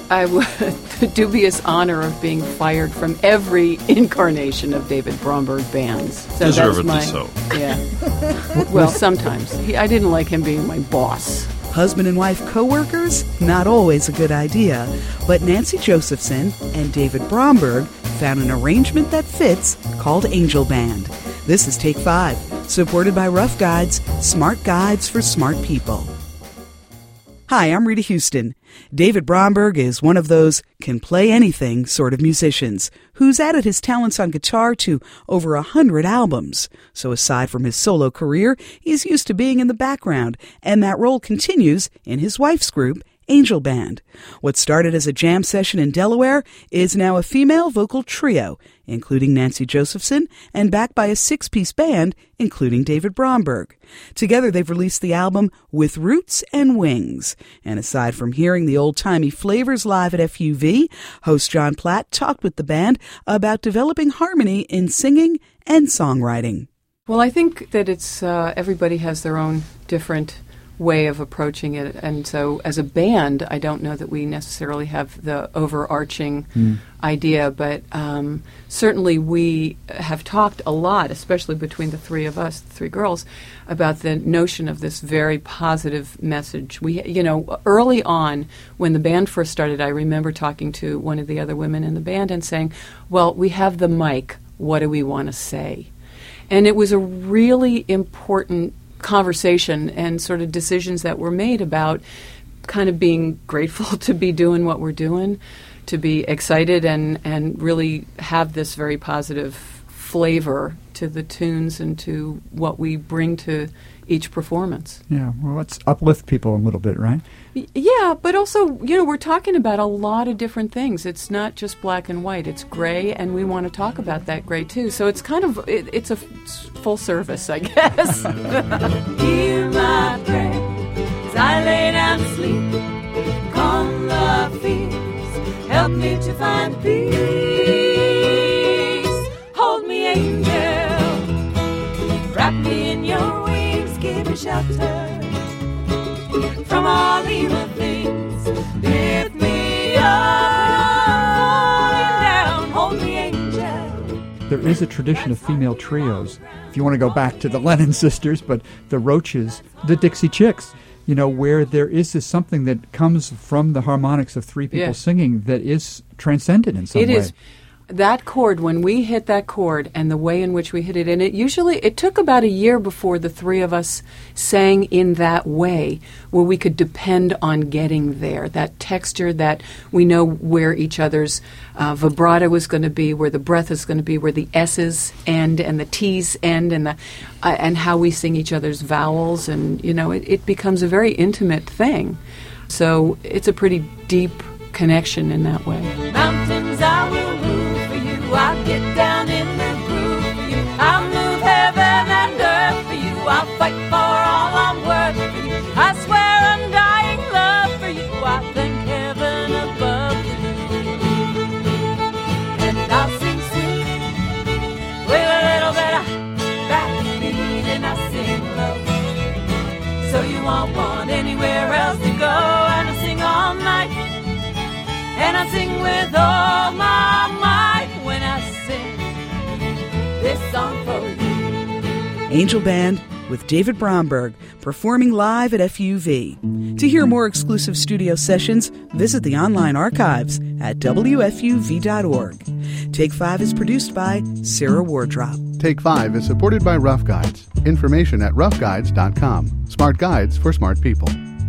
I would the dubious honor of being fired from every incarnation of David Bromberg bands. So Deservedly so. Yeah. Well, sometimes. I didn't like him being my boss. Husband and wife co-workers? Not always a good idea. But Nancy Josephson and David Bromberg found an arrangement that fits called Angel Band. This is Take 5, supported by Rough Guides, smart guides for smart people. Hi, I'm Rita Houston. David Bromberg is one of those can-play-anything sort of musicians who's added his talents on guitar to over 100 albums. So aside from his solo career, he's used to being in the background, and that role continues in his wife's group, Angel Band. What started as a jam session in Delaware is now a female vocal trio, including Nancy Josephson, and backed by a 6-piece band, including David Bromberg. Together, they've released the album With Roots and Wings. And aside from hearing the old-timey flavors live at FUV, host John Platt talked with the band about developing harmony in singing and songwriting. Well, I think that it's everybody has their own different way of approaching it, and so as a band, I don't know that we necessarily have the overarching idea, but certainly we have talked a lot, especially between the three of us, the three girls, about the notion of this very positive message. We, early on when the band first started, I remember talking to one of the other women in the band and saying, well, we have the mic, what do we want to say? And it was a really important conversation and sort of decisions that were made about kind of being grateful to be doing what we're doing, to be excited and really have this very positive flavor to the tunes and to what we bring to each performance. Yeah, well, let's uplift people a little bit, right? Yeah, but also, we're talking about a lot of different things. It's not just black and white. It's gray, and we want to talk about that gray, too. So it's kind of, it's a full service, I guess. Hear my prayer as I lay down to sleep. Calm the fears, help me to find peace. Hold me, angel, wrap me in your wings, give me shelter from all evil things. Lift me up, down, hold me, angel. There is a tradition of female trios. If you want to go back to the Lennon sisters, but the Roaches, the Dixie Chicks, where there is this something that comes from the harmonics of three people singing that is transcendent in some way. It is. That chord, when we hit that chord and the way in which we hit it, and it took about a year before the three of us sang in that way, where we could depend on getting there, that texture that we know where each other's vibrato is going to be, where the breath is going to be, where the S's end and the T's end, and how we sing each other's vowels, and it becomes a very intimate thing. So it's a pretty deep connection in that way. Mountains I will move for you. I'll get down in the groove for you. I'll move heaven and earth for you. I'll fight for all I'm worth for you. I swear undying love for you. I thank heaven above for you. And I'll sing sweet with a little bit of backbeat, and I'll sing low so you won't want anywhere else to go. And I'll sing all night, and I sing with all my might when I sing this song for you. Angel Band with David Bromberg, performing live at FUV. To hear more exclusive studio sessions, visit the online archives at WFUV.org. Take 5 is produced by Sarah Wardrop. Take 5 is supported by Rough Guides. Information at roughguides.com. Smart guides for smart people.